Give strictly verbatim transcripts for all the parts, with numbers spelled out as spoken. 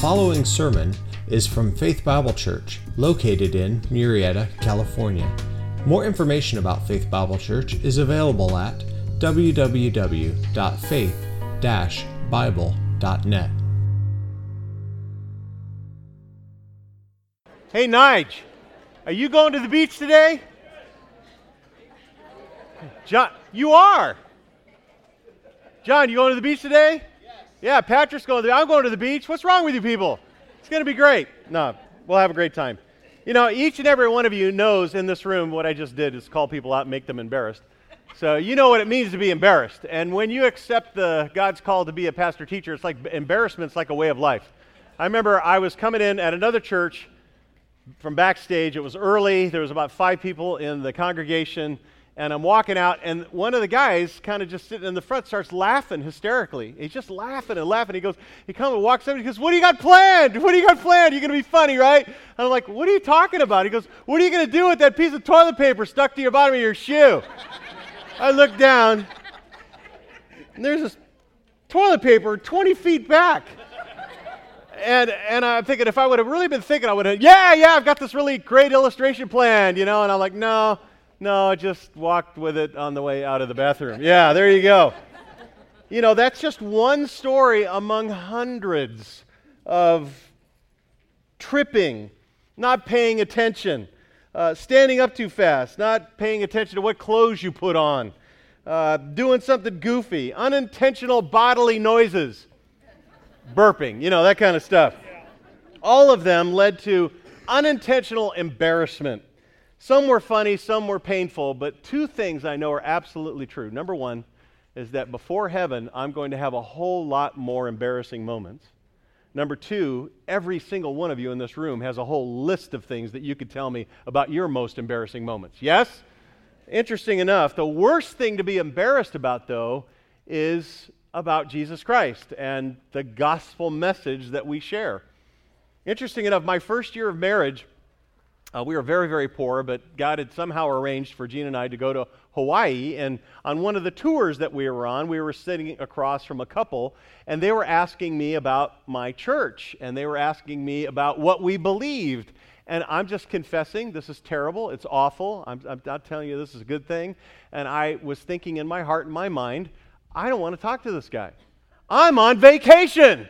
following sermon is from Faith Bible Church, located in Murrieta, California. More information about Faith Bible Church is available at w w w dot faith dash bible dot net. Hey, Nige, are you going to the beach today? John, you are. John, you going to the beach today? Yes. Yeah, Patrick's going to the I'm going to the beach. What's wrong with you people? It's going to be great. No, we'll have a great time. You know, each and every one of you knows in this room what I just did is call people out and make them embarrassed. So you know what it means to be embarrassed. And when you accept the God's call to be a pastor teacher, it's like embarrassment's like a way of life. I remember I was coming in at another church from backstage. It was early. There was about five people in the congregation. And I'm walking out, and one of the guys kind of just sitting in the front starts laughing hysterically. He's just laughing and laughing. He goes, he comes and walks up, and he goes, "What do you got planned? What do you got planned? You're going to be funny, right?" And I'm like, "What are you talking about?" He goes, "What are you going to do with that piece of toilet paper stuck to your bottom of your shoe?" I look down, and there's this toilet paper twenty feet back. And and I'm thinking, if I would have really been thinking, I would have, yeah, yeah, I've got this really great illustration planned, you know, and I'm like, no. No, I just walked with it on the way out of the bathroom. Yeah, there you go. You know, that's just one story among hundreds of tripping, not paying attention, uh, standing up too fast, not paying attention to what clothes you put on, uh, doing something goofy, unintentional bodily noises, burping, you know, that kind of stuff. All of them led to unintentional embarrassment. Some were funny, some were painful, but two things I know are absolutely true. Number one is that before heaven, I'm going to have a whole lot more embarrassing moments. Number two, every single one of you in this room has a whole list of things that you could tell me about your most embarrassing moments. Yes? Interesting enough, the worst thing to be embarrassed about, though, is about Jesus Christ and the gospel message that we share. Interesting enough, my first year of marriage, Uh, we were very, very poor, but God had somehow arranged for Gene and I to go to Hawaii, and on one of the tours that we were on, we were sitting across from a couple, and they were asking me about my church, and they were asking me about what we believed, and I'm just confessing, this is terrible, it's awful, I'm, I'm not telling you this is a good thing, and I was thinking in my heart and my mind, I don't want to talk to this guy. I'm on vacation.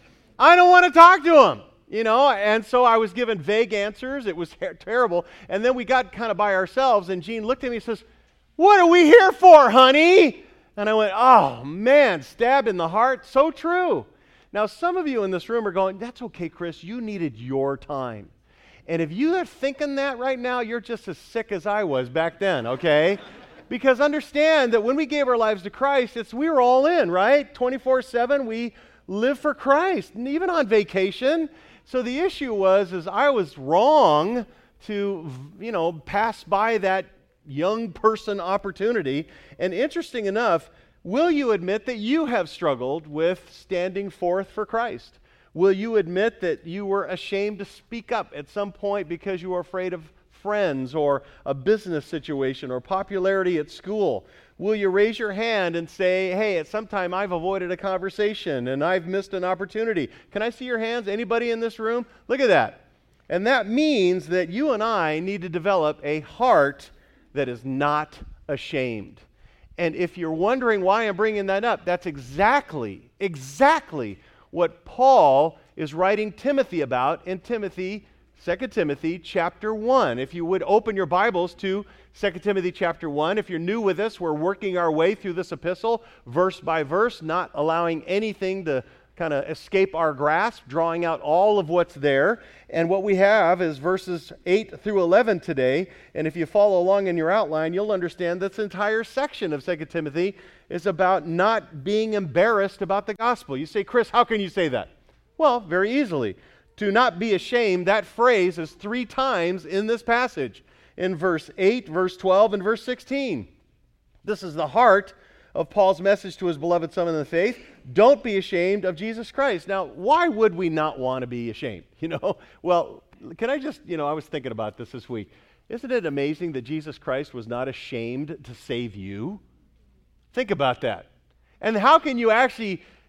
I don't want to talk to him. You know, and so I was given vague answers. It was ter- terrible. And then we got kind of by ourselves, and Gene looked at me and says, "What are we here for, honey?" And I went, "Oh, man, stabbed in the heart. So true." Now, some of you in this room are going, "That's okay, Chris. You needed your time." And if you are thinking that right now, you're just as sick as I was back then, okay? Because understand that when we gave our lives to Christ, it's we were all in, right? twenty-four seven, we live for Christ, and even on vacation. So the issue was, is I was wrong to, you know, pass by that young person opportunity. And interesting enough, will you admit that you have struggled with standing forth for Christ? Will you admit that you were ashamed to speak up at some point because you were afraid of friends or a business situation or popularity at school? Will you raise your hand and say, "Hey, at some time I've avoided a conversation and I've missed an opportunity"? Can I see your hands? Anybody in this room? Look at that. And that means that you and I need to develop a heart that is not ashamed. And if you're wondering why I'm bringing that up, that's exactly, exactly what Paul is writing Timothy about in Timothy, Second Timothy chapter one. If you would open your Bibles to Second Timothy chapter one. If you're new with us, we're working our way through this epistle, verse by verse, not allowing anything to kind of escape our grasp, drawing out all of what's there. And what we have is verses eight through eleven today. And if you follow along in your outline, you'll understand this entire section of Second Timothy is about not being embarrassed about the gospel. You say, "Chris, how can you say that?" Well, very easily. To not be ashamed, that phrase is three times in this passage. In verse eight, verse twelve, and verse sixteen. This is the heart of Paul's message to his beloved son in the faith. Don't be ashamed of Jesus Christ. Now, why would we not want to be ashamed? You know, well, can I just, you know, I was thinking about this this week. Isn't it amazing that Jesus Christ was not ashamed to save you? Think about that. And how can you actually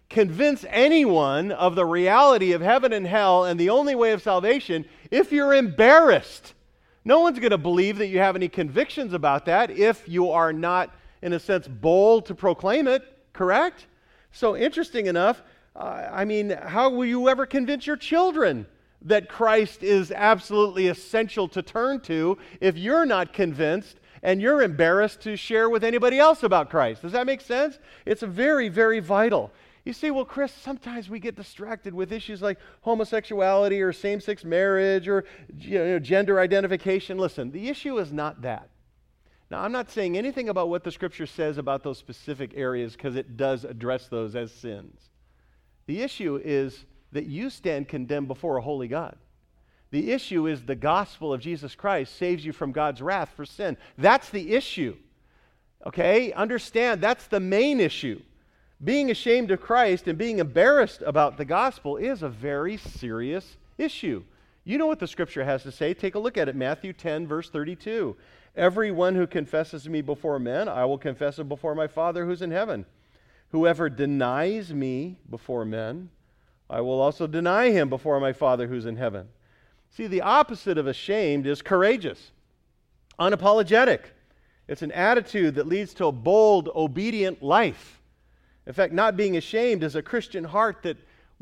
convince anyone of the reality of heaven and hell and the only way of salvation if you're embarrassed. No one's going to believe that you have any convictions about that if you are not, in a sense, bold to proclaim it, correct? So interesting enough, uh, I mean, how will you ever convince your children that Christ is absolutely essential to turn to if you're not convinced and you're embarrassed to share with anybody else about Christ? Does that make sense? It's very, very vital. You see, well, Chris, sometimes we get distracted with issues like homosexuality or same-sex marriage or you know, gender identification. Listen, the issue is not that. Now, I'm not saying anything about what the Scripture says about those specific areas because it does address those as sins. The issue is that you stand condemned before a holy God. The issue is the gospel of Jesus Christ saves you from God's wrath for sin. That's the issue. Okay? Understand, that's the main issue. Being ashamed of Christ and being embarrassed about the gospel is a very serious issue. You know what the Scripture has to say. Take a look at it. Matthew ten, verse thirty-two. Everyone who confesses me before men, I will confess him before my Father who's in heaven. Whoever denies me before men, I will also deny him before my Father who's in heaven. See, the opposite of ashamed is courageous, unapologetic. It's an attitude that leads to a bold, obedient life. In fact, not being ashamed is a Christian heart that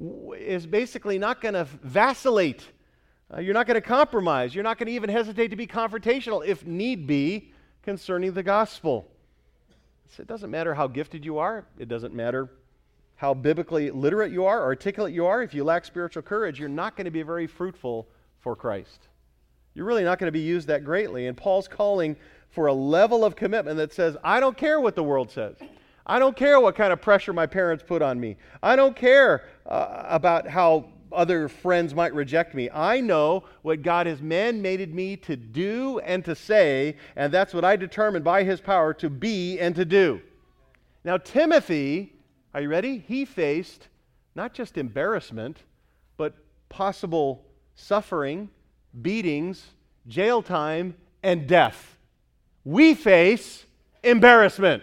is basically not going to vacillate. Uh, you're not going to compromise. You're not going to even hesitate to be confrontational, if need be, concerning the gospel. So it doesn't matter how gifted you are. It doesn't matter how biblically literate you are, articulate you are. If you lack spiritual courage, you're not going to be very fruitful for Christ. You're really not going to be used that greatly. And Paul's calling for a level of commitment that says, I don't care what the world says. I don't care what kind of pressure my parents put on me. I don't care uh, about how other friends might reject me. I know what God has mandated me to do and to say, and that's what I determined by His power to be and to do. Now, Timothy, are you ready? He faced not just embarrassment, but possible suffering, beatings, jail time, and death. We face embarrassment.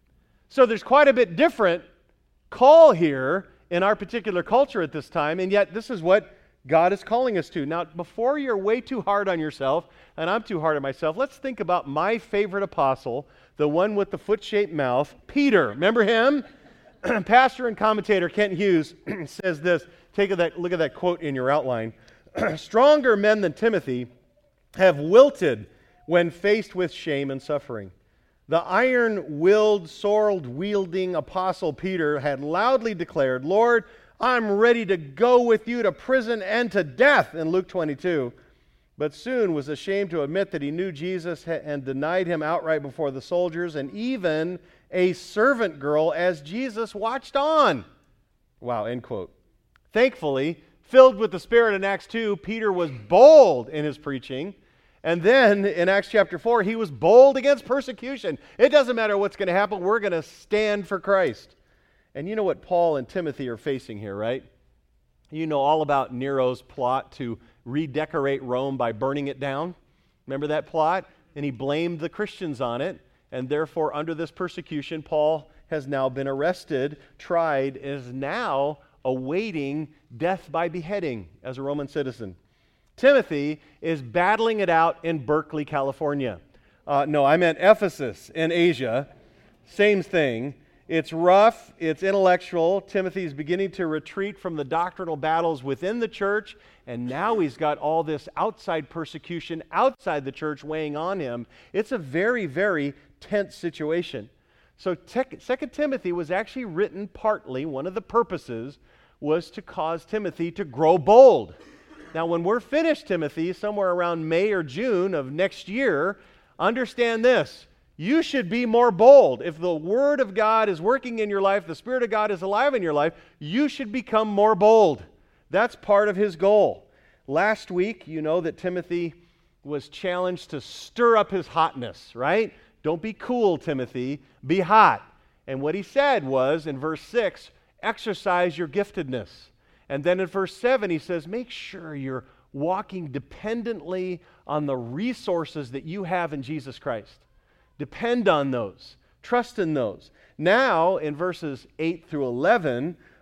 So there's quite a bit different call here in our particular culture at this time, and yet this is what God is calling us to. Now, before you're way too hard on yourself, and I'm too hard on myself, let's think about my favorite apostle, the one with the foot-shaped mouth, Peter. Remember him? Pastor and commentator Kent Hughes says this. Take a that, look at that quote in your outline. Stronger men than Timothy have wilted when faced with shame and suffering. The iron-willed, sword-wielding apostle Peter had loudly declared, Lord, I'm ready to go with you to prison and to death, in Luke twenty-two, but soon was ashamed to admit that he knew Jesus and denied him outright before the soldiers and even a servant girl as Jesus watched on. Wow, end quote. Thankfully, filled with the Spirit in Acts two, Peter was bold in his preaching. And then in Acts chapter four, he was bold against persecution. It doesn't matter what's going to happen. We're going to stand for Christ. And you know what Paul and Timothy are facing here, right? You know all about Nero's plot to redecorate Rome by burning it down. Remember that plot? And he blamed the Christians on it. And therefore, under this persecution, Paul has now been arrested, tried, and is now awaiting death by beheading as a Roman citizen. Timothy is battling it out in Berkeley, California. Uh, no, I meant Ephesus in Asia. Same thing. It's rough. It's intellectual. Timothy's beginning to retreat from the doctrinal battles within the church, and now he's got all this outside persecution outside the church weighing on him. It's a very, very tense situation. So Second Timothy was actually written partly, one of the purposes was to cause Timothy to grow bold. Now, when we're finished, Timothy, somewhere around May or June of next year, understand this. You should be more bold. If the Word of God is working in your life, the Spirit of God is alive in your life, you should become more bold. That's part of his goal. Last week, you know that Timothy was challenged to stir up his hotness, right? Don't be cool, Timothy. Be hot. And what he said was, in verse six, exercise your giftedness. And then in verse seven, he says, make sure you're walking dependently on the resources that you have in Jesus Christ. Depend on those. Trust in those. Now, in verses eight through eleven,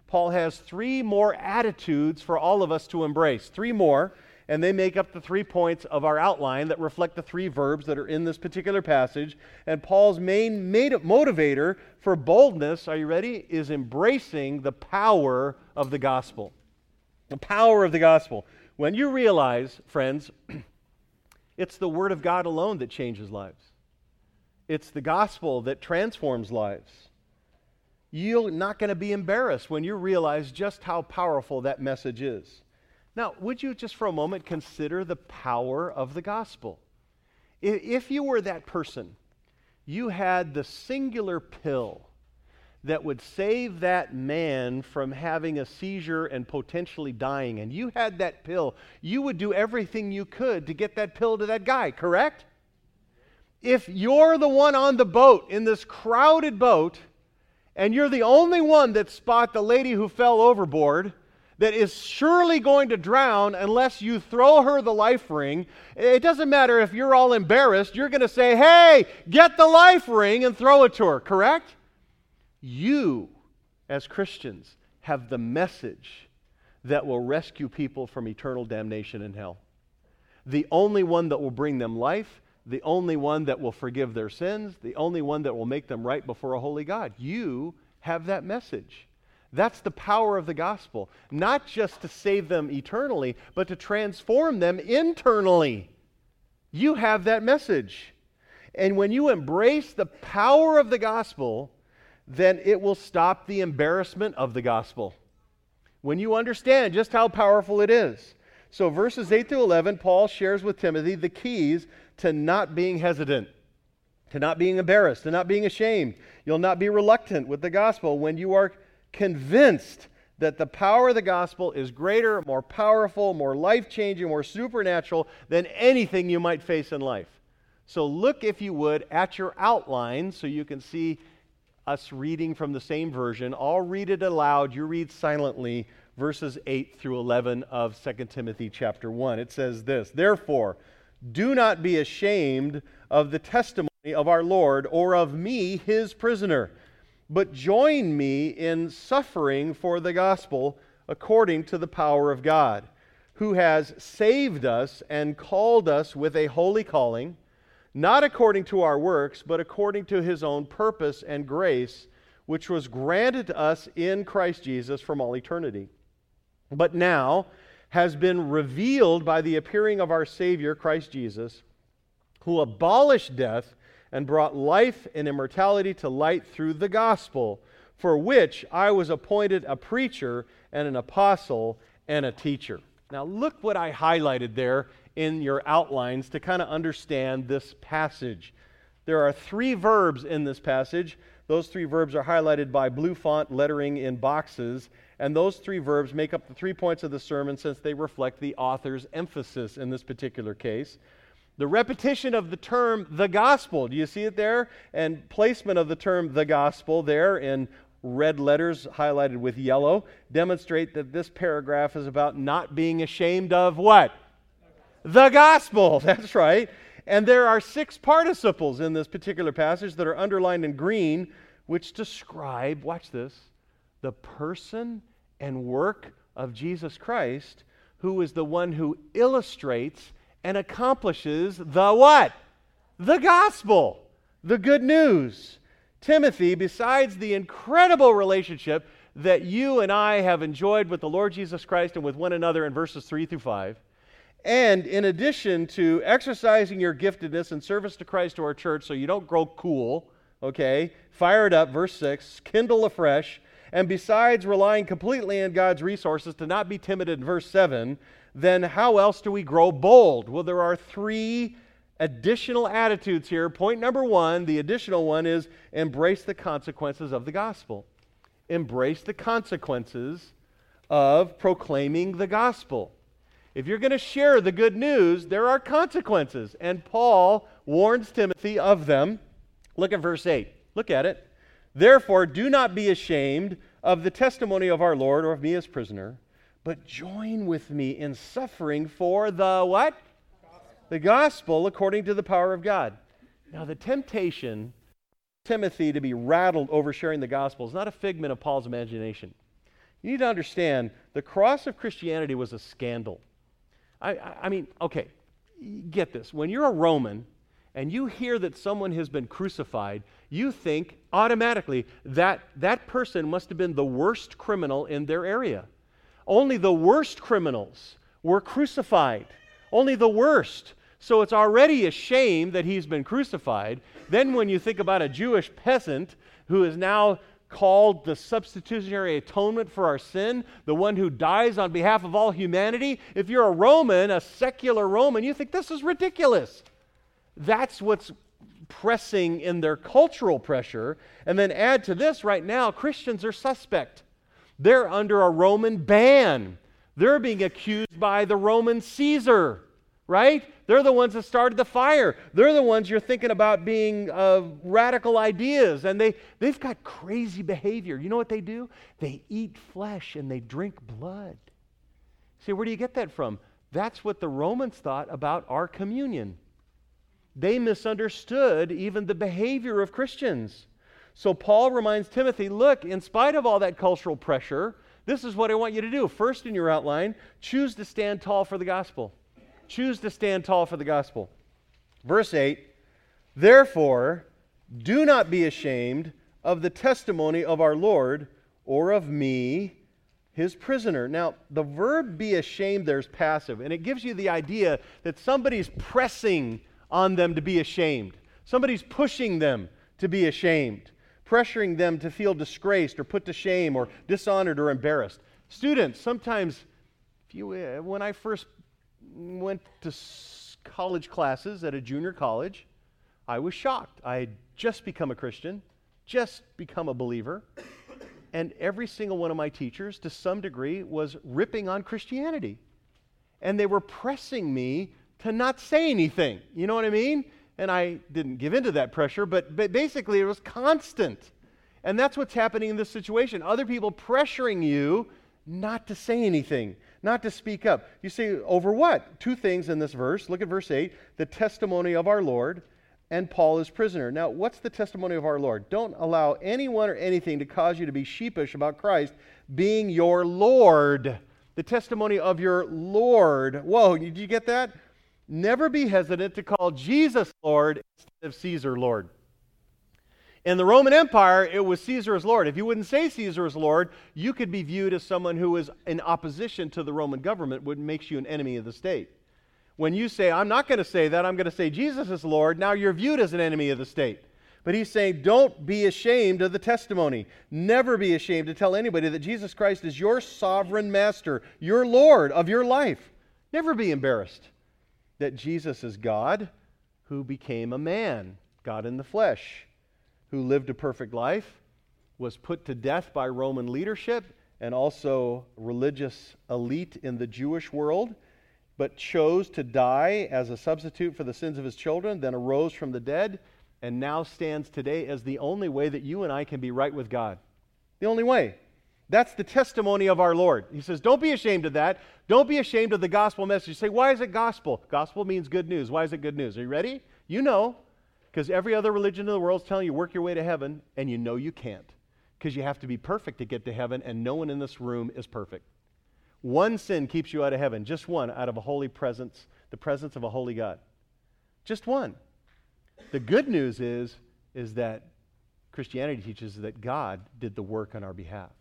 Paul has three more attitudes for all of us to embrace. Three more, and they make up the three points of our outline that reflect the three verbs that are in this particular passage. And Paul's main motivator for boldness, are you ready, is embracing the power of the gospel. The power of the gospel. When you realize, friends, it's the Word of God alone that changes lives. It's the gospel that transforms lives. You're not going to be embarrassed when you realize just how powerful that message is. Now, would you just for a moment consider the power of the gospel? If you were that person, you had the singular pill that would save that man from having a seizure and potentially dying, and you had that pill, you would do everything you could to get that pill to that guy, correct? If you're the one on the boat, in this crowded boat, and you're the only one that spot the lady who fell overboard, that is surely going to drown unless you throw her the life ring, it doesn't matter if you're all embarrassed, you're going to say, hey, get the life ring and throw it to her, correct? You, as Christians, have the message that will rescue people from eternal damnation in hell. The only one that will bring them life, the only one that will forgive their sins, the only one that will make them right before a holy God. You have that message. That's the power of the gospel. Not just to save them eternally, but to transform them internally. You have that message. And when you embrace the power of the gospel, then it will stop the embarrassment of the gospel. When you understand just how powerful it is. So verses eight through eleven, Paul shares with Timothy the keys to not being hesitant, to not being embarrassed, to not being ashamed. You'll not be reluctant with the gospel when you are convinced that the power of the gospel is greater, more powerful, more life-changing, more supernatural than anything you might face in life. So look, if you would, at your outline so you can see us reading from the same version. I'll read it aloud. You read silently verses eight through eleven of Second Timothy chapter one. It says this, therefore, do not be ashamed of the testimony of our Lord or of me, his prisoner, but join me in suffering for the gospel according to the power of God, who has saved us and called us with a holy calling, not according to our works, but according to his own purpose and grace, which was granted to us in Christ Jesus from all eternity, but now has been revealed by the appearing of our Savior, Christ Jesus, who abolished death and brought life and immortality to light through the gospel, for which I was appointed a preacher and an apostle and a teacher. Now look what I highlighted there in your outlines to kind of understand this passage. There are three verbs in this passage. Those three verbs are highlighted by blue font lettering in boxes, and those three verbs make up the three points of the sermon since they reflect the author's emphasis in this particular case. The repetition of the term the gospel, do you see it there? And placement of the term the gospel there in red letters highlighted with yellow demonstrate that this paragraph is about not being ashamed of what? The gospel, that's right. And there are six participles in this particular passage that are underlined in green, which describe, watch this, the person and work of Jesus Christ, who is the one who illustrates and accomplishes the what? The gospel, the good news. Timothy, besides the incredible relationship that you and I have enjoyed with the Lord Jesus Christ and with one another in verses three through five, and in addition to exercising your giftedness in service to Christ to our church so you don't grow cool, okay, fire it up, verse six, kindle afresh, and besides relying completely on God's resources to not be timid in verse seven, then how else do we grow bold? Well, there are three additional attitudes here. Point number one, the additional one is embrace the consequences of the gospel. Embrace the consequences of proclaiming the gospel. If you're going to share the good news, there are consequences, and Paul warns Timothy of them. Look at verse eight. Look at it. Therefore, do not be ashamed of the testimony of our Lord or of me as prisoner, but join with me in suffering for the what? Gospel. The gospel according to the power of God. Now, the temptation of Timothy to be rattled over sharing the gospel is not a figment of Paul's imagination. You need to understand the cross of Christianity was a scandal. I, I, I mean, okay, get this. When you're a Roman and you hear that someone has been crucified, you think automatically that that person must have been the worst criminal in their area. Only the worst criminals were crucified. Only the worst. So it's already a shame that he's been crucified. Then when you think about a Jewish peasant who is now called the substitutionary atonement for our sin, the one who dies on behalf of all humanity, if you're a Roman, a secular Roman, you think this is ridiculous. That's what's pressing in their cultural pressure. And then add to this, right now, Christians are suspect. They're under a Roman ban. They're being accused by the Roman Caesar, right? They're the ones that started the fire. They're the ones you're thinking about being uh, radical ideas. And they, they've got crazy behavior. You know what they do? They eat flesh and they drink blood. See, where do you get that from? That's what the Romans thought about our communion. They misunderstood even the behavior of Christians. So Paul reminds Timothy, look, in spite of all that cultural pressure, this is what I want you to do. First in your outline, choose to stand tall for the gospel. Choose to stand tall for the gospel. Verse eight, therefore, do not be ashamed of the testimony of our Lord or of me, his prisoner. Now, the verb be ashamed there is passive, and it gives you the idea that somebody's pressing on them to be ashamed. Somebody's pushing them to be ashamed, pressuring them to feel disgraced or put to shame or dishonored or embarrassed. Students, sometimes, if you, uh, when I first went to college classes at a junior college, I was shocked. I had just become a Christian, just become a believer, and every single one of my teachers, to some degree, was ripping on Christianity. And they were pressing me to not say anything. You know what I mean? And I didn't give in to that pressure, but, but basically it was constant. And that's what's happening in this situation. Other people pressuring you not to say anything, not to speak up. You say, over what? Two things in this verse. Look at verse eight, the testimony of our Lord, and Paul is prisoner. Now, what's the testimony of our Lord? Don't allow anyone or anything to cause you to be sheepish about Christ being your Lord. The testimony of your Lord. Whoa, did you get that? Never be hesitant to call Jesus Lord instead of Caesar Lord. In the Roman Empire, it was Caesar as Lord. If you wouldn't say Caesar as Lord, you could be viewed as someone who is in opposition to the Roman government, which makes you an enemy of the state. When you say, I'm not going to say that, I'm going to say Jesus is Lord, now you're viewed as an enemy of the state. But he's saying, don't be ashamed of the testimony. Never be ashamed to tell anybody that Jesus Christ is your sovereign master, your Lord of your life. Never be embarrassed that Jesus is God who became a man, God in the flesh, who lived a perfect life, was put to death by Roman leadership and also religious elite in the Jewish world, but chose to die as a substitute for the sins of his children, then arose from the dead, and now stands today as the only way that you and I can be right with God. The only way. That's the testimony of our Lord. He says, don't be ashamed of that. Don't be ashamed of the gospel message. You say, why is it gospel? Gospel means good news. Why is it good news? Are you ready? You know, because every other religion in the world is telling you work your way to heaven, and you know you can't, because you have to be perfect to get to heaven, and no one in this room is perfect. One sin keeps you out of heaven, just one, out of a holy presence, the presence of a holy God. Just one. The good news is, is that Christianity teaches that God did the work on our behalf.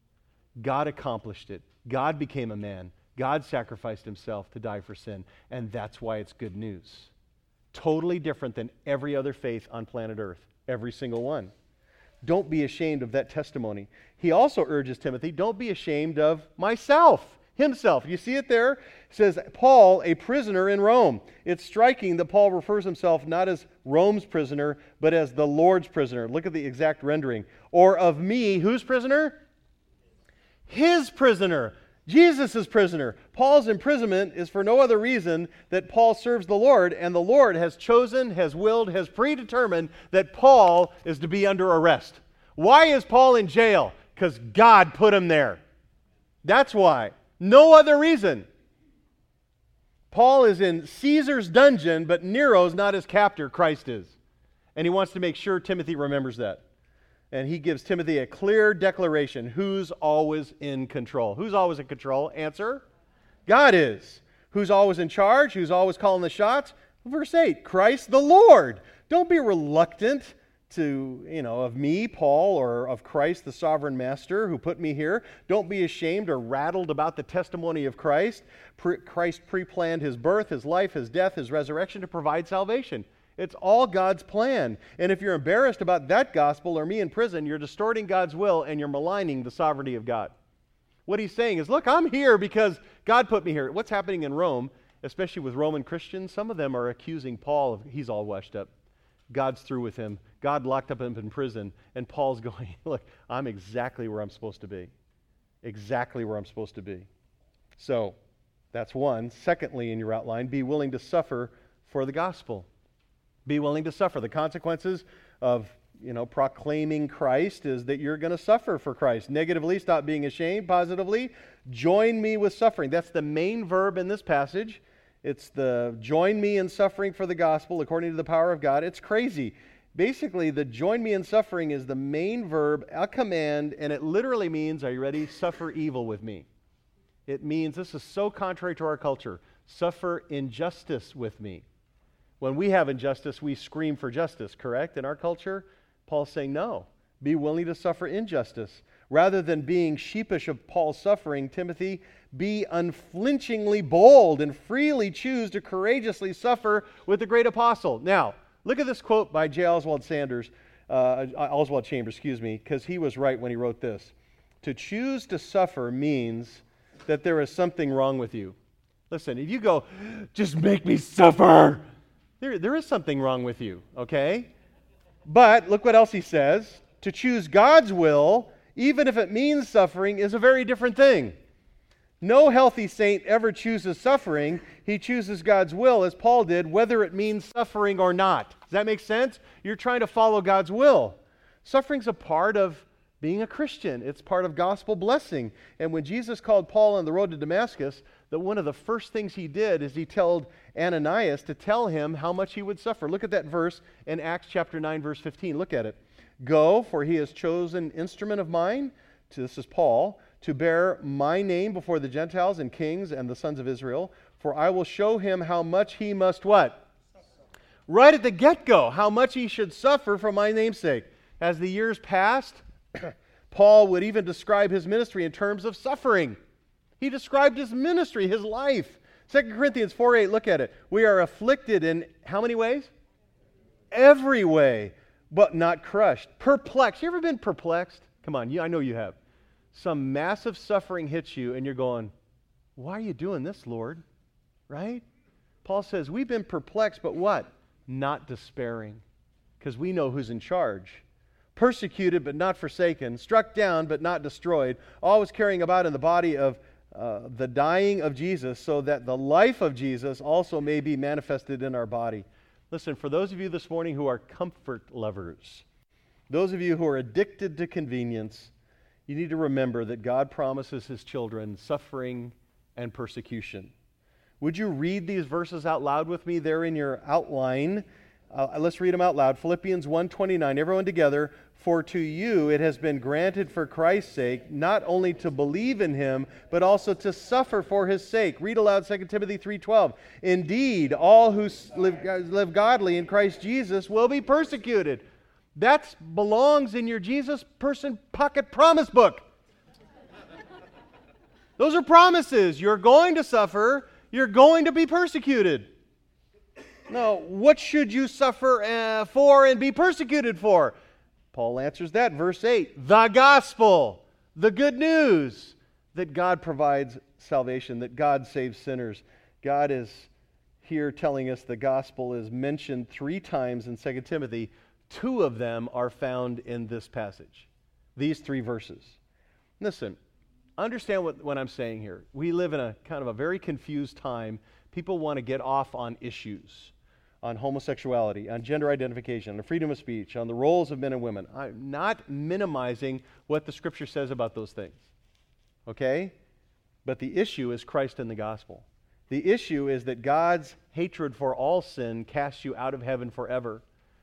God accomplished it. God became a man. God sacrificed himself to die for sin, and that's why it's good news. Totally different than every other faith on planet Earth, every single one. Don't be ashamed of that testimony. He also urges Timothy, don't be ashamed of myself, himself. You see it there? It says, Paul, a prisoner in Rome. It's striking that Paul refers himself not as Rome's prisoner, but as the Lord's prisoner. Look at the exact rendering. Or of me, whose prisoner? His prisoner. Jesus' prisoner. Paul's imprisonment is for no other reason that Paul serves the Lord, and the Lord has chosen, has willed, has predetermined that Paul is to be under arrest. Why is Paul in jail? Because God put him there. That's why. No other reason. Paul is in Caesar's dungeon, but Nero's not his captor, Christ is. And he wants to make sure Timothy remembers that. And he gives Timothy a clear declaration. Who's always in control? Who's always in control? Answer. God is. Who's always in charge? Who's always calling the shots? Verse eight, Christ the Lord. Don't be reluctant to, you know, of me, Paul, or of Christ, the sovereign master who put me here. Don't be ashamed or rattled about the testimony of Christ. Pre- Christ pre-planned his birth, his life, his death, his resurrection to provide salvation. It's all God's plan. And if you're embarrassed about that gospel or me in prison, you're distorting God's will and you're maligning the sovereignty of God. What he's saying is, look, I'm here because God put me here. What's happening in Rome, especially with Roman Christians, some of them are accusing Paul of he's all washed up. God's through with him. God locked up him in prison. And Paul's going, look, I'm exactly where I'm supposed to be. Exactly where I'm supposed to be. So, that's one. Secondly, in your outline, be willing to suffer for the gospel. Be willing to suffer. The consequences of, you know, proclaiming Christ is that you're going to suffer for Christ. Negatively, stop being ashamed. Positively, join me with suffering. That's the main verb in this passage. It's the join me in suffering for the gospel according to the power of God. It's crazy. Basically, the join me in suffering is the main verb, a command, and it literally means, are you ready? Suffer evil with me. It means, this is so contrary to our culture, suffer injustice with me. When we have injustice, we scream for justice, correct? In our culture, Paul's saying, no, be willing to suffer injustice. Rather than being sheepish of Paul's suffering, Timothy, be unflinchingly bold and freely choose to courageously suffer with the great apostle. Now, look at this quote by J. Oswald Sanders, uh, Oswald Chambers, excuse me, because he was right when he wrote this. To choose to suffer means that there is something wrong with you. Listen, if you go, just make me suffer, There, there is something wrong with you, okay? But look what else he says. To choose God's will, even if it means suffering, is a very different thing. No healthy saint ever chooses suffering. He chooses God's will, as Paul did, whether it means suffering or not. Does that make sense? You're trying to follow God's will. Suffering's a part of being a Christian. It's part of gospel blessing. And when Jesus called Paul on the road to Damascus, that one of the first things he did is he told Ananias to tell him how much he would suffer. Look at that verse in Acts chapter nine, verse fifteen. Look at it. Go, for he has chosen instrument of mine, to, this is Paul, to bear my name before the Gentiles and kings and the sons of Israel, for I will show him how much he must what? Suffer. Right at the get-go, how much he should suffer for my name's sake. As the years passed, Paul would even describe his ministry in terms of suffering. He described his ministry, his life. Second Corinthians four eight, look at it. We are afflicted in how many ways? Every way, but not crushed. Perplexed. You ever been perplexed? Come on, you, I know you have. Some massive suffering hits you and you're going, why are you doing this, Lord? Right? Paul says, we've been perplexed, but what? Not despairing, because we know who's in charge. Persecuted, but not forsaken. Struck down, but not destroyed. Always carrying about in the body of uh, the dying of Jesus, so that the life of Jesus also may be manifested in our body. Listen, for those of you this morning who are comfort lovers, those of you who are addicted to convenience, you need to remember that God promises His children suffering and persecution. Would you read these verses out loud with me there in your outline? Uh, let's read them out loud. Philippians one twenty-nine, everyone together. For to you it has been granted for Christ's sake, not only to believe in Him, but also to suffer for His sake. Read aloud Second Timothy three twelve. Indeed, all who live, live godly in Christ Jesus will be persecuted. That belongs in your Jesus person pocket promise book. Those are promises. You're going to suffer. You're going to be persecuted. No, what should you suffer uh, for and be persecuted for? Paul answers that, verse eight. The gospel, the good news that God provides salvation, that God saves sinners. God is here telling us the gospel is mentioned three times in Second Timothy. Two of them are found in this passage, these three verses. Listen, understand what, what I'm saying here. We live in a kind of a very confused time. People want to get off on issues, on homosexuality, on gender identification, on the freedom of speech, on the roles of men and women. I'm not minimizing what the Scripture says about those things, okay? But the issue is Christ and the gospel. The issue is that God's hatred for all sin casts you out of heaven forever.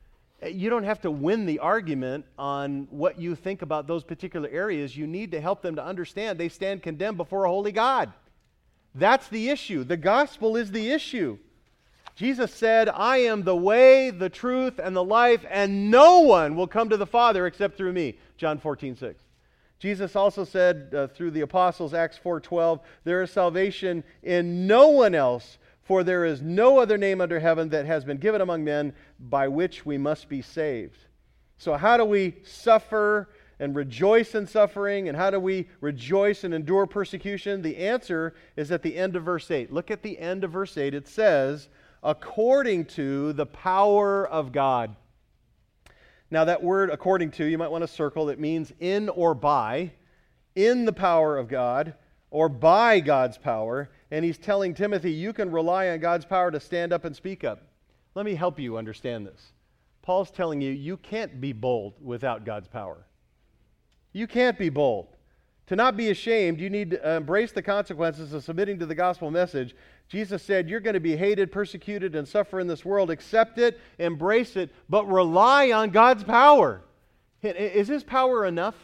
You don't have to win the argument on what you think about those particular areas. You need to help them to understand they stand condemned before a holy God. That's the issue. The gospel is the issue. Jesus said, I am the way, the truth, and the life, and no one will come to the Father except through me. John fourteen six. Jesus also said uh, through the apostles, Acts four twelve, there is salvation in no one else, for there is no other name under heaven that has been given among men by which we must be saved. So how do we suffer and rejoice in suffering, and how do we rejoice and endure persecution? The answer is at the end of verse eight. Look at the end of verse eight. It says, according to the power of God. Now that word according to, you might want to circle, it means in or by, in the power of God, or by God's power. And he's telling Timothy, you can rely on God's power to stand up and speak up. Let me help you understand this. Paul's telling you, you can't be bold without God's power. You can't be bold. To not be ashamed, you need to embrace the consequences of submitting to the gospel message. Jesus said, you're going to be hated, persecuted, and suffer in this world. Accept it, embrace it, but rely on God's power. Is His power enough?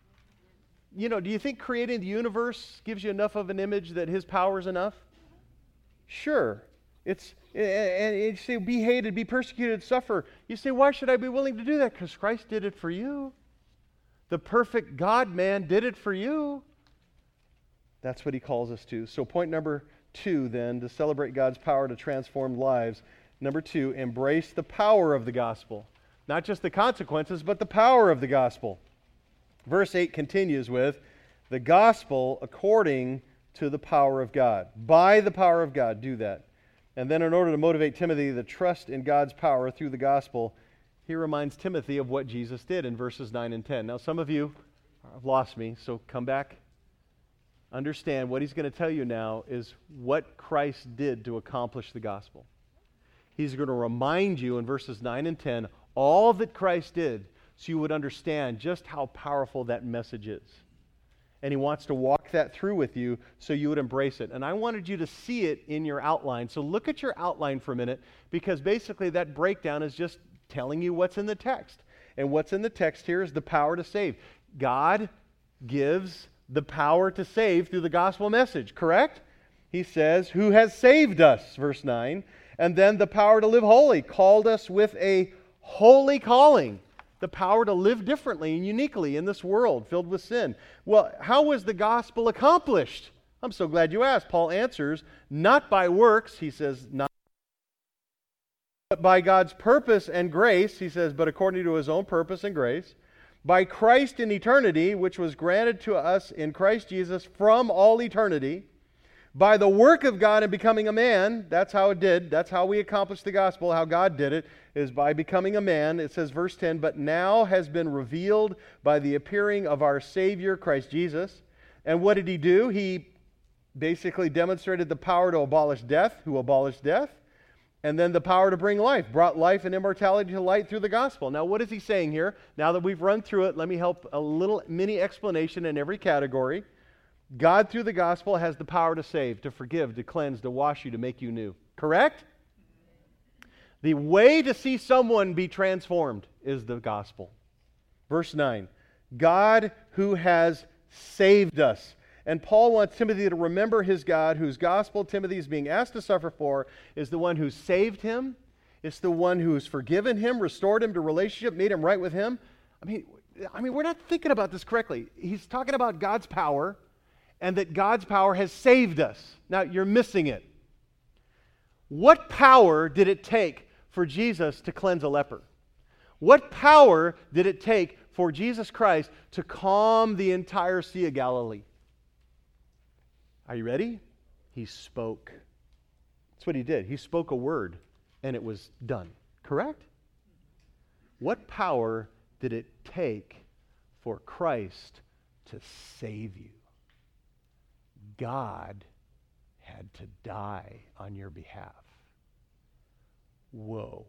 You know, do you think creating the universe gives you enough of an image that His power is enough? Sure. It's and you say, be hated, be persecuted, suffer. You say, why should I be willing to do that? Because Christ did it for you. The perfect God-man did it for you. That's what He calls us to. So point number two, then, to celebrate God's power to transform lives. Number two, embrace the power of the gospel. Not just the consequences, but the power of the gospel. Verse eight continues with, the gospel according to the power of God. By the power of God, do that. And then in order to motivate Timothy to trust in God's power through the gospel, he reminds Timothy of what Jesus did in verses nine and ten. Now, some of you have lost me, so come back. Understand what he's going to tell you now is what Christ did to accomplish the gospel. He's going to remind you in verses nine and ten all that Christ did so you would understand just how powerful that message is. And he wants to walk that through with you so you would embrace it. And I wanted you to see it in your outline. So look at your outline for a minute, because basically that breakdown is just telling you what's in the text. And what's in the text here is the power to save. God gives the power to save through the gospel message, correct? He says, who has saved us, verse nine. And then the power to live holy, called us with a holy calling. The power to live differently and uniquely in this world filled with sin. Well, how was the gospel accomplished? I'm so glad you asked. Paul answers, not by works, he says, not but by God's purpose and grace, he says, but according to His own purpose and grace, by Christ in eternity, which was granted to us in Christ Jesus from all eternity, by the work of God in becoming a man. That's how it did. That's how we accomplished the gospel. How God did it is by becoming a man. It says, verse ten, but now has been revealed by the appearing of our Savior, Christ Jesus. And what did He do? He basically demonstrated the power to abolish death, who abolished death, and then the power to bring life, brought life and immortality to light through the gospel. Now, what is he saying here? Now that we've run through it, let me help a little mini explanation in every category. God, through the gospel, has the power to save, to forgive, to cleanse, to wash you, to make you new. Correct? The way to see someone be transformed is the gospel. Verse nine, God who has saved us. And Paul wants Timothy to remember his God, whose gospel Timothy is being asked to suffer for, is the one who saved him. It's the one who has forgiven him, restored him to relationship, made him right with him. I mean, I mean, we're not thinking about this correctly. He's talking about God's power, and that God's power has saved us. Now, you're missing it. What power did it take for Jesus to cleanse a leper? What power did it take for Jesus Christ to calm the entire Sea of Galilee? Are you ready? He spoke. That's what He did. He spoke a word, and it was done. Correct? What power did it take for Christ to save you? God had to die on your behalf. Whoa.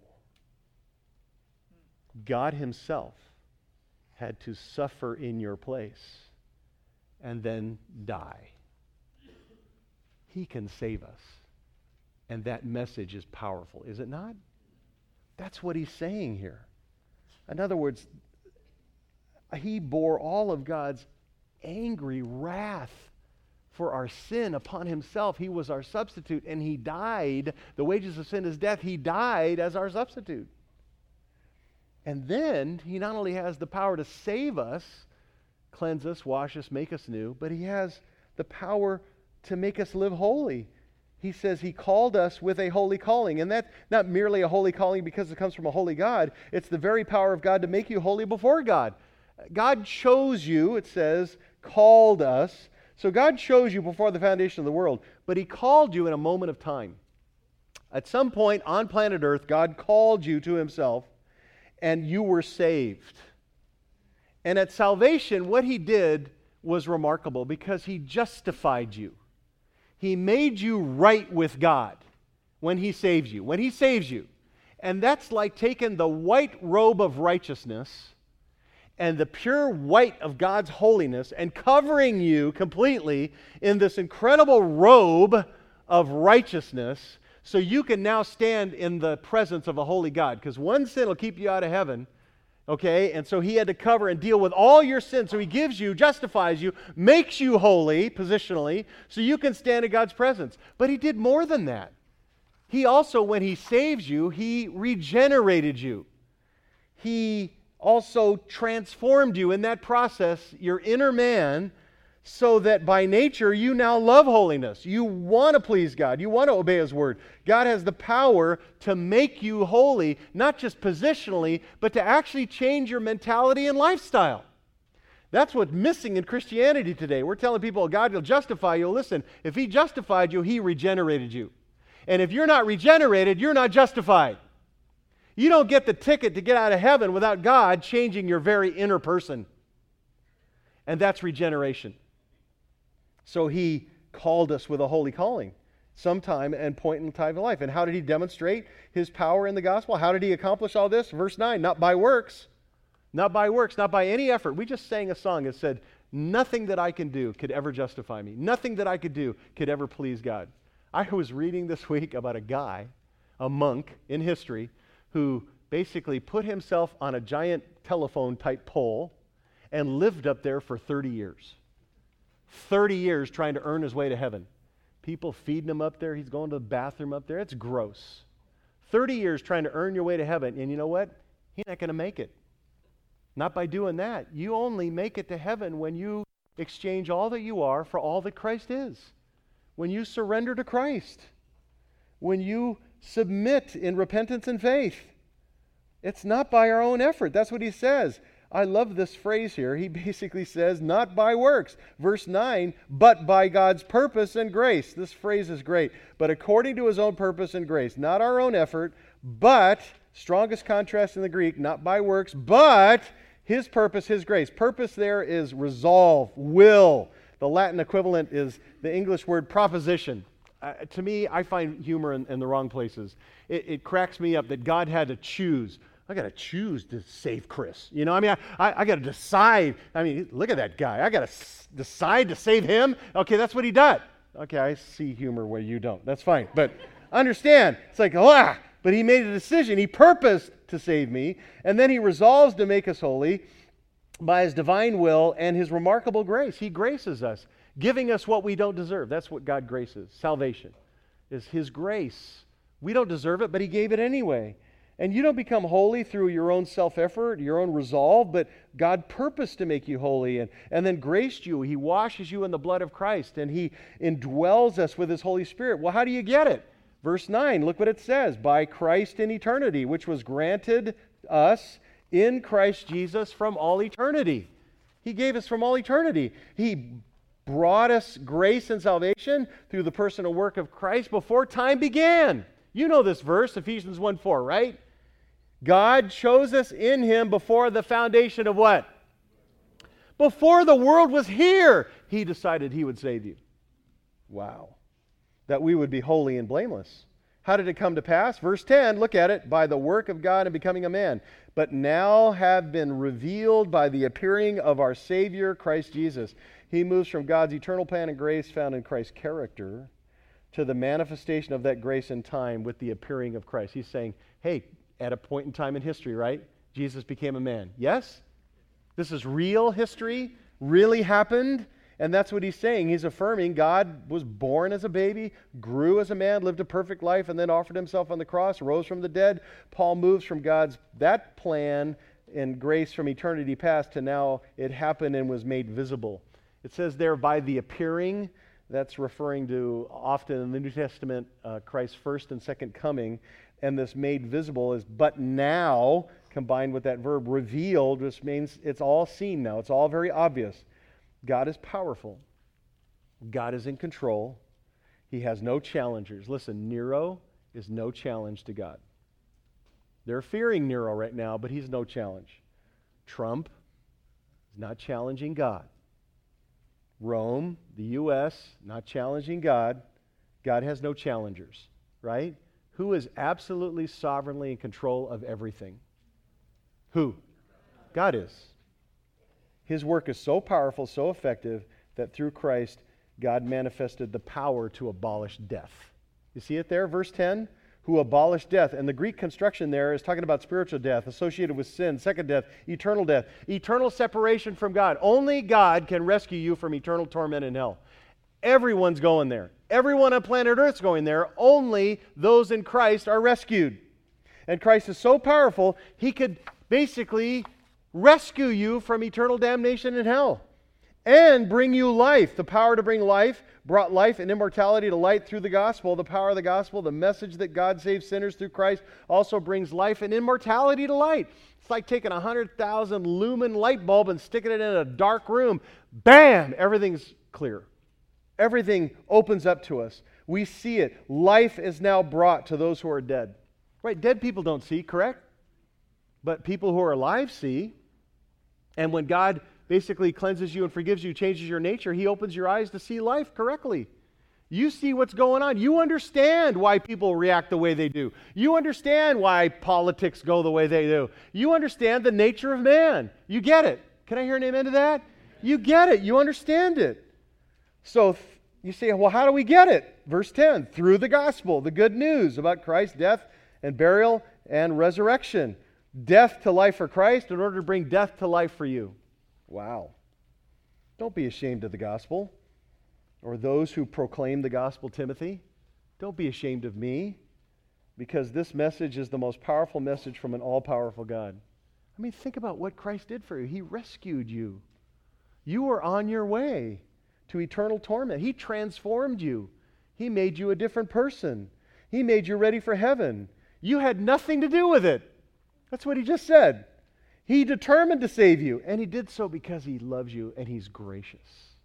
God Himself had to suffer in your place and then die. He can save us. And that message is powerful, is it not? That's what he's saying here. In other words, he bore all of God's angry wrath for our sin upon himself. He was our substitute, and he died. The wages of sin is death. He died as our substitute. And then he not only has the power to save us, cleanse us, wash us, make us new, but he has the power to make us live holy. He says he called us with a holy calling. And that's not merely a holy calling because it comes from a holy God. It's the very power of God to make you holy before God. God chose you, it says, called us. So God chose you before the foundation of the world, but he called you in a moment of time. At some point on planet Earth, God called you to himself, and you were saved. And at salvation, what he did was remarkable because he justified you. He made you right with God when he saves you. When he saves you. And that's like taking the white robe of righteousness and the pure white of God's holiness and covering you completely in this incredible robe of righteousness so you can now stand in the presence of a holy God. Because one sin will keep you out of heaven. Okay, and so he had to cover and deal with all your sins. So he gives you, justifies you, makes you holy positionally, so you can stand in God's presence. But he did more than that. He also, when he saves you, he regenerated you. He also transformed you in that process, your inner man, so that by nature you now love holiness. You want to please God. You want to obey his word. God has the power to make you holy, not just positionally, but to actually change your mentality and lifestyle. That's what's missing in Christianity today. We're telling people God will justify you. Listen, if he justified you, he regenerated you. And if you're not regenerated, you're not justified. You don't get the ticket to get out of heaven without God changing your very inner person. And that's regeneration. So he called us with a holy calling sometime and point in time of life. And how did he demonstrate his power in the gospel? How did he accomplish all this? Verse nine, not by works. Not by works, not by any effort. We just sang a song that said, nothing that I can do could ever justify me. Nothing that I could do could ever please God. I was reading this week about a guy, a monk in history, who basically put himself on a giant telephone type pole and lived up there for thirty years. thirty years trying to earn his way to heaven. People feeding him up there. He's going to the bathroom up there. It's gross. thirty years trying to earn your way to heaven. And you know what? He's not going to make it. Not by doing that. You only make it to heaven when you exchange all that you are for all that Christ is. When you surrender to Christ. When you submit in repentance and faith. It's not by our own effort. That's what he says. I love this phrase here. He basically says, not by works. Verse nine, but by God's purpose and grace. This phrase is great. But according to his own purpose and grace. Not our own effort, but, strongest contrast in the Greek, not by works, but his purpose, his grace. Purpose there is resolve, will. The Latin equivalent is the English word proposition. Uh, to me, I find humor in, in the wrong places. It, it cracks me up that God had to choose. I got to choose to save Chris. You know, I mean, I, I, I got to decide. I mean, look at that guy. I got to s- decide to save him. Okay, that's what he did. Okay, I see humor where you don't. That's fine. But understand, it's like, ah, but he made a decision. He purposed to save me, and then he resolves to make us holy by his divine will and his remarkable grace. He graces us, giving us what we don't deserve. That's what God graces. Salvation is his grace. We don't deserve it, but he gave it anyway. And you don't become holy through your own self-effort, your own resolve, but God purposed to make you holy and, and then graced you. He washes you in the blood of Christ, and he indwells us with his Holy Spirit. Well, how do you get it? Verse nine, look what it says. By Christ in eternity, which was granted us in Christ Jesus from all eternity. He gave us from all eternity. He brought us grace and salvation through the personal work of Christ before time began. You know this verse, Ephesians one four, right? God chose us in him before the foundation of what? Before the world was here, he decided he would save you. Wow. That we would be holy and blameless. How did it come to pass? Verse ten, look at it. By the work of God and becoming a man. But now have been revealed by the appearing of our Savior, Christ Jesus. He moves from God's eternal plan and grace found in Christ's character to the manifestation of that grace in time with the appearing of Christ. He's saying, hey, at a point in time in history, right? Jesus became a man. Yes? This is real history, really happened, and that's what he's saying. He's affirming God was born as a baby, grew as a man, lived a perfect life, and then offered himself on the cross, rose from the dead. Paul moves from God's, that plan and grace from eternity past to now it happened and was made visible. It says there, by the appearing, that's referring to often in the New Testament, uh, Christ's first and second coming, and this made visible is but now, combined with that verb revealed, which means it's all seen now. It's all very obvious. God is powerful. God is in control. He has no challengers. Listen, Nero is no challenge to God. They're fearing Nero right now, but he's no challenge. Trump is not challenging God. Rome, the U S, not challenging God. God has no challengers, right? Who is absolutely sovereignly in control of everything? Who? God is. His work is so powerful, so effective, that through Christ, God manifested the power to abolish death. You see it there, verse ten? Who abolished death. And the Greek construction there is talking about spiritual death associated with sin, second death, eternal death, eternal separation from God. Only God can rescue you from eternal torment in hell. Everyone's going there. Everyone on planet Earth's going there. Only those in Christ are rescued. And Christ is so powerful, he could basically rescue you from eternal damnation in hell and bring you life. The power to bring life, brought life and immortality to light through the gospel. The power of the gospel, the message that God saves sinners through Christ, also brings life and immortality to light. It's like taking a one hundred thousand lumen light bulb and sticking it in a dark room. Bam! Everything's clear. Everything opens up to us. We see it. Life is now brought to those who are dead. Right? Dead people don't see, correct? But people who are alive see. And when God basically cleanses you and forgives you, changes your nature, he opens your eyes to see life correctly. You see what's going on. You understand why people react the way they do. You understand why politics go the way they do. You understand the nature of man. You get it. Can I hear an amen to that? You get it. You understand it. So th- you say, well, how do we get it? Verse ten, through the gospel, the good news about Christ's death and burial and resurrection. Death to life for Christ in order to bring death to life for you. Wow. Don't be ashamed of the gospel or those who proclaim the gospel, Timothy. Don't be ashamed of me, because this message is the most powerful message from an all-powerful God. I mean, think about what Christ did for you. He rescued you. You were on your way to eternal torment. He transformed you. He made you a different person. He made you ready for heaven. You had nothing to do with it. That's what he just said. He determined to save you, and he did so because he loves you and he's gracious.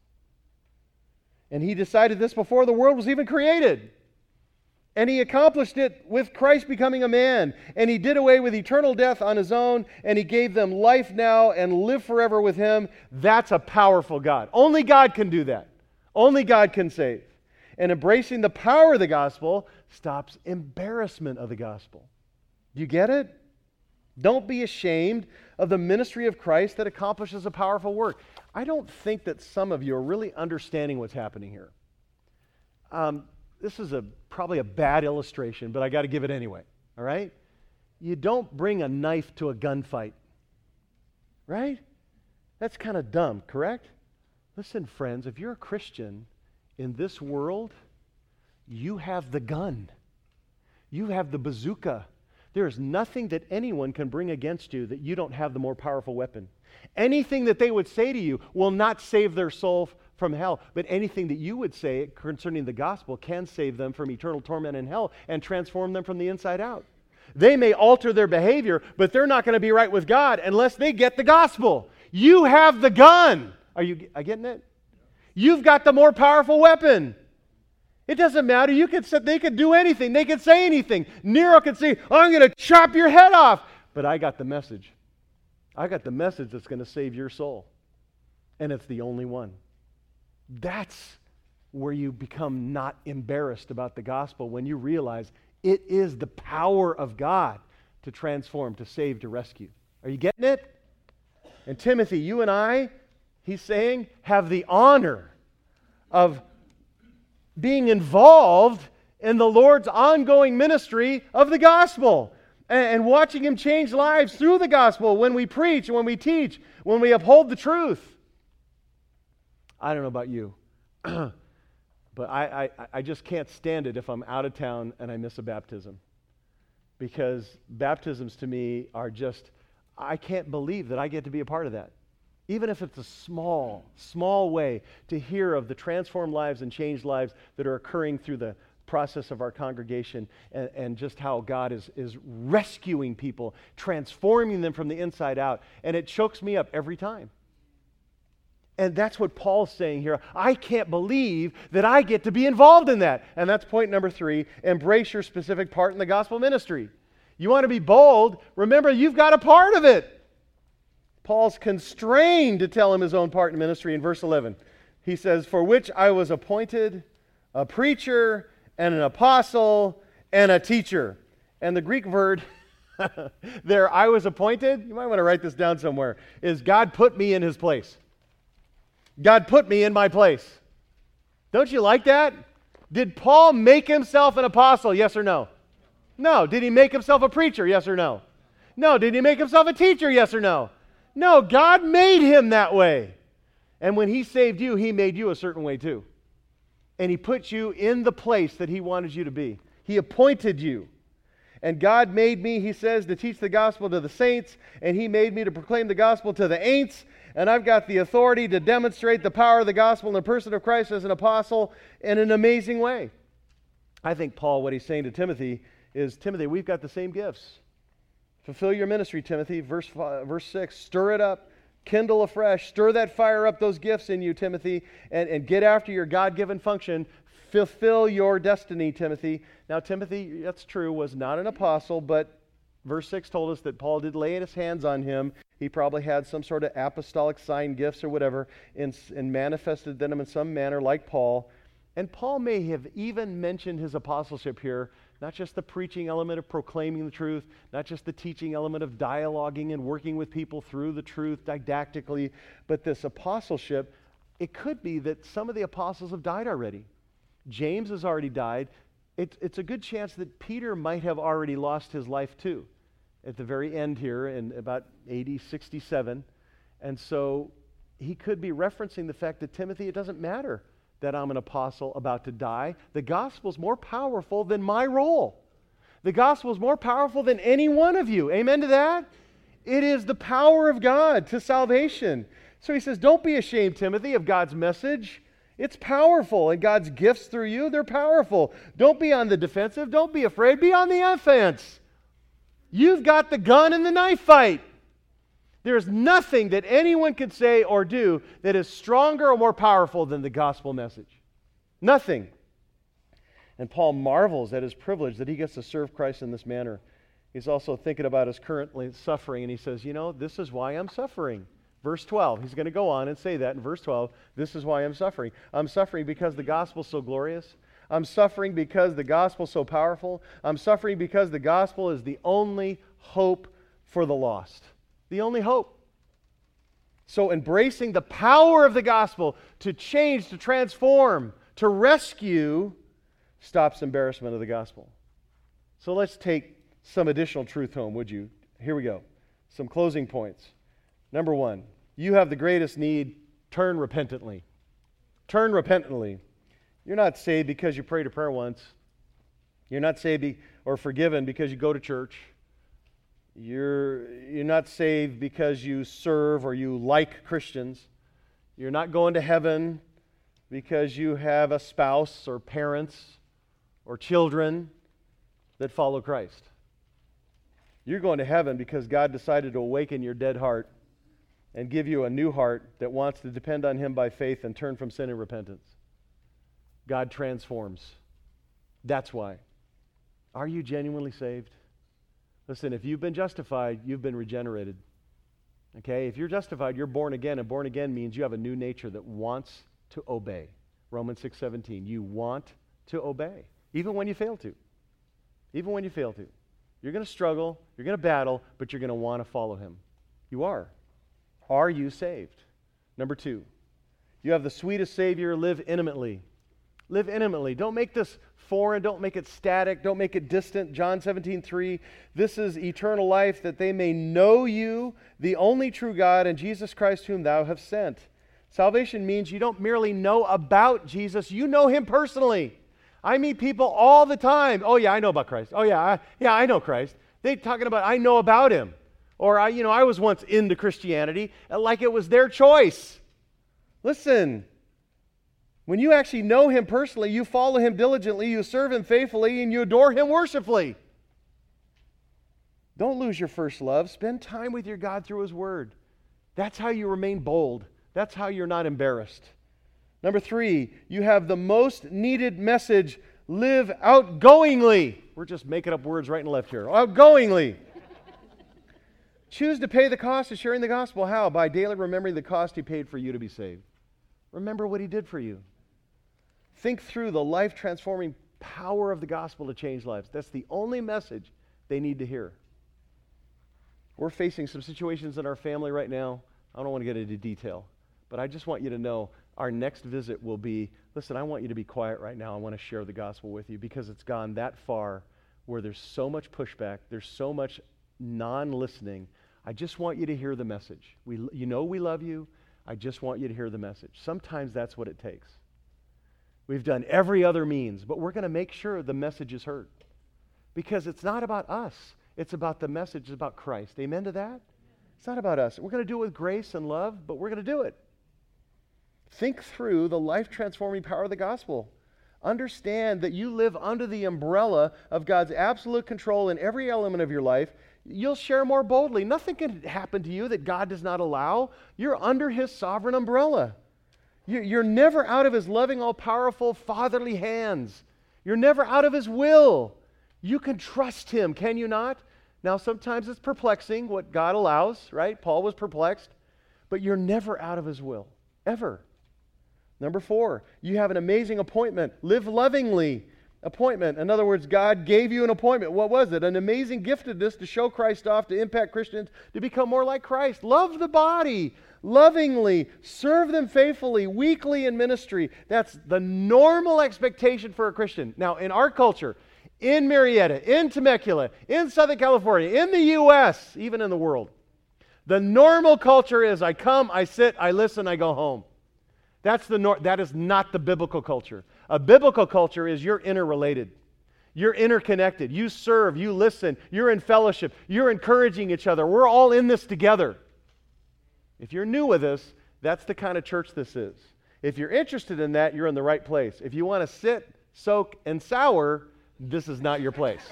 And he decided this before the world was even created. And he accomplished it with Christ becoming a man. And he did away with eternal death on his own, and he gave them life now and live forever with him. That's a powerful God. Only God can do that. Only God can save. And embracing the power of the gospel stops embarrassment of the gospel. Do you get it? Don't be ashamed of the ministry of Christ that accomplishes a powerful work. I don't think that some of you are really understanding what's happening here. Um, this is a probably a bad illustration, but I got to give it anyway. All right? You don't bring a knife to a gunfight. Right? That's kind of dumb, correct? Listen, friends, if you're a Christian in this world, you have the gun. You have the bazooka. There is nothing that anyone can bring against you that you don't have the more powerful weapon. Anything that they would say to you will not save their soul f- from hell, but anything that you would say concerning the gospel can save them from eternal torment in hell and transform them from the inside out. They may alter their behavior, but they're not going to be right with God unless they get the gospel. You have the gun. Are you are getting it? You've got the more powerful weapon. It doesn't matter. You could say, they could do anything. They could say anything. Nero could say, I'm going to chop your head off. But I got the message. I got the message that's going to save your soul. And it's the only one. That's where you become not embarrassed about the gospel, when you realize it is the power of God to transform, to save, to rescue. Are you getting it? And Timothy, you and I, he's saying, have the honor of being involved in the Lord's ongoing ministry of the gospel. and, and watching Him change lives through the gospel when we preach, when we teach, when we uphold the truth. I don't know about you, but I, I, I just can't stand it if I'm out of town and I miss a baptism. Because baptisms to me are just, I can't believe that I get to be a part of that. Even if it's a small, small way to hear of the transformed lives and changed lives that are occurring through the process of our congregation, and, and just how God is, is rescuing people, transforming them from the inside out. And it chokes me up every time. And that's what Paul's saying here. I can't believe that I get to be involved in that. And that's point number three. Embrace your specific part in the gospel ministry. You want to be bold? Remember, you've got a part of it. Paul's constrained to tell him his own part in ministry in verse eleven. He says, for which I was appointed a preacher and an apostle and a teacher. And the Greek word there, I was appointed, you might want to write this down somewhere, is God put me in His place. God put me in my place. Don't you like that? Did Paul make himself an apostle? Yes or no? No. Did he make himself a preacher? Yes or no? No. Did he make himself a teacher? Yes or no? No. God made him that way. And when He saved you, He made you a certain way too. And He put you in the place that He wanted you to be. He appointed you. And God made me, He says, to teach the gospel to the saints, and He made me to proclaim the gospel to the ain'ts. And I've got the authority to demonstrate the power of the gospel in the person of Christ as an apostle in an amazing way. I think Paul, what he's saying to Timothy is, Timothy, we've got the same gifts. Fulfill your ministry, Timothy. Verse five, verse six, stir it up, kindle afresh, stir that fire up, those gifts in you, Timothy, and, and get after your God-given function. Fulfill your destiny, Timothy. Now, Timothy, that's true, was not an apostle, but verse six told us that Paul did lay his hands on him. He probably had some sort of apostolic sign gifts or whatever, and, and manifested them in some manner like Paul. And Paul may have even mentioned his apostleship here, not just the preaching element of proclaiming the truth, not just the teaching element of dialoguing and working with people through the truth didactically, but this apostleship. It could be that some of the apostles have died already. James has already died. It, it's a good chance that Peter might have already lost his life too, at the very end here in about A D sixty-seven. And so he could be referencing the fact that, Timothy, it doesn't matter that I'm an apostle about to die. The gospel's more powerful than my role. The gospel's more powerful than any one of you. Amen to that? It is the power of God to salvation. So he says, don't be ashamed, Timothy, of God's message. It's powerful, and God's gifts through you, they're powerful. Don't be on the defensive. Don't be afraid. Be on the offense. You've got the gun and the knife fight. There's nothing that anyone can say or do that is stronger or more powerful than the gospel message. Nothing. And Paul marvels at his privilege that he gets to serve Christ in this manner. He's also thinking about his current suffering, and he says, you know, this is why I'm suffering. Verse twelve, he's going to go on and say that in verse twelve, this is why I'm suffering. I'm suffering because the gospel's so glorious. I'm suffering because the gospel's so powerful. I'm suffering because the gospel is the only hope for the lost. The only hope. So embracing the power of the gospel to change, to transform, to rescue, stops embarrassment of the gospel. So let's take some additional truth home, would you? Here we go. Some closing points. Number one, you have the greatest need. Turn repentantly. Turn repentantly. You're not saved because you prayed a prayer once. You're not saved or forgiven because you go to church. You're, you're not saved because you serve or you like Christians. You're not going to heaven because you have a spouse or parents or children that follow Christ. You're going to heaven because God decided to awaken your dead heart and give you a new heart that wants to depend on Him by faith and turn from sin and repentance. God transforms. That's why. Are you genuinely saved? Listen, if you've been justified, you've been regenerated. Okay? If you're justified, you're born again, and born again means you have a new nature that wants to obey. Romans six seventeen. You want to obey, even when you fail to. Even when you fail to. You're going to struggle, you're going to battle, but you're going to want to follow Him. You are. Are you saved? Number two, you have the sweetest Savior. Live intimately. Live intimately. Don't make this foreign. Don't make it static. Don't make it distant. John seventeen three, this is eternal life, that they may know you, the only true God, and Jesus Christ whom thou hast sent. Salvation means you don't merely know about Jesus, you know him personally. I meet people all the time. Oh yeah, I know about Christ. Oh yeah, I, yeah, I know Christ. They talking about, I know about him. Or I, you know, I was once into Christianity like it was their choice. Listen, when you actually know him personally, you follow him diligently, you serve him faithfully, and you adore him worshipfully. Don't lose your first love. Spend time with your God through his word. That's how you remain bold. That's how you're not embarrassed. Number three, you have the most needed message. Live outgoingly. We're just making up words right and left here. Outgoingly. Choose to pay the cost of sharing the gospel. How? By daily remembering the cost he paid for you to be saved. Remember what he did for you. Think through the life-transforming power of the gospel to change lives. That's the only message they need to hear. We're facing some situations in our family right now. I don't want to get into detail, but I just want you to know our next visit will be, listen, I want you to be quiet right now. I want to share the gospel with you because it's gone that far where there's so much pushback, there's so much non-listening. I just want you to hear the message. We, you know we love you. I just want you to hear the message. Sometimes that's what it takes. We've done every other means, but we're going to make sure the message is heard. Because it's not about us. It's about the message. It's about Christ. Amen to that? It's not about us. We're going to do it with grace and love, but we're going to do it. Think through the life-transforming power of the gospel. Understand that you live under the umbrella of God's absolute control in every element of your life. You'll share more boldly. Nothing can happen to you that God does not allow. You're under his sovereign umbrella. You're never out of his loving, all-powerful, fatherly hands. You're never out of his will. You can trust him, can you not? Now, sometimes it's perplexing what God allows, right? Paul was perplexed. But you're never out of his will, ever. Number four, you have an amazing appointment. Live lovingly. Appointment. In other words, God gave you an appointment. What was it? An amazing giftedness to show Christ off, to impact Christians, to become more like Christ. Love the body lovingly. Serve them faithfully, weekly in ministry. That's the normal expectation for a Christian. Now, in our culture, in Murrieta, in Temecula, in Southern California, in the U S, even in the world, the normal culture is I come, I sit, I listen, I go home. That's the nor- that is not the biblical culture. A biblical culture is you're interrelated. You're interconnected. You serve, you listen, you're in fellowship, you're encouraging each other. We're all in this together. If you're new with this, that's the kind of church this is. If you're interested in that, you're in the right place. If you want to sit, soak, and sour, this is not your place.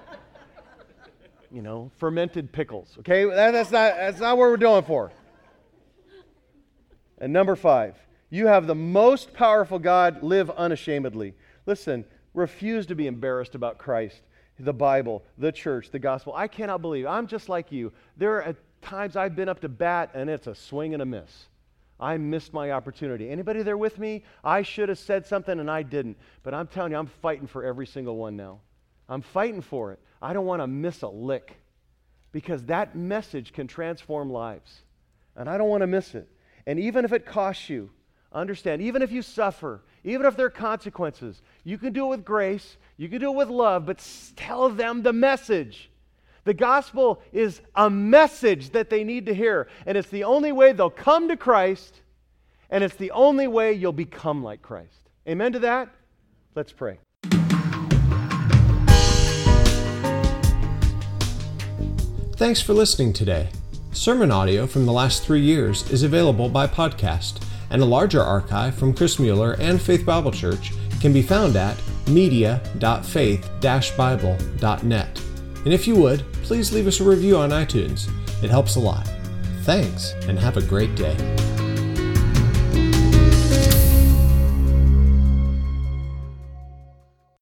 You know, fermented pickles. Okay, that, that's not that's not what we're doing for. And number five, you have the most powerful God. Live unashamedly. Listen, refuse to be embarrassed about Christ, the Bible, the church, the gospel. I cannot believe. I'm just like you. There are times I've been up to bat and it's a swing and a miss. I missed my opportunity. Anybody there with me? I should have said something and I didn't. But I'm telling you, I'm fighting for every single one now. I'm fighting for it. I don't want to miss a lick because that message can transform lives. And I don't want to miss it. And even if it costs you, understand, even if you suffer, even if there are consequences, you can do it with grace, you can do it with love, but tell them the message. The gospel is a message that they need to hear, and it's the only way they'll come to Christ, and it's the only way you'll become like Christ. Amen to that? Let's pray. Thanks for listening today. Sermon audio from the last three years is available by podcast, and a larger archive from Chris Mueller and Faith Bible Church can be found at media dot faith dash bible dot net. And if you would, please leave us a review on iTunes. It helps a lot. Thanks, and have a great day.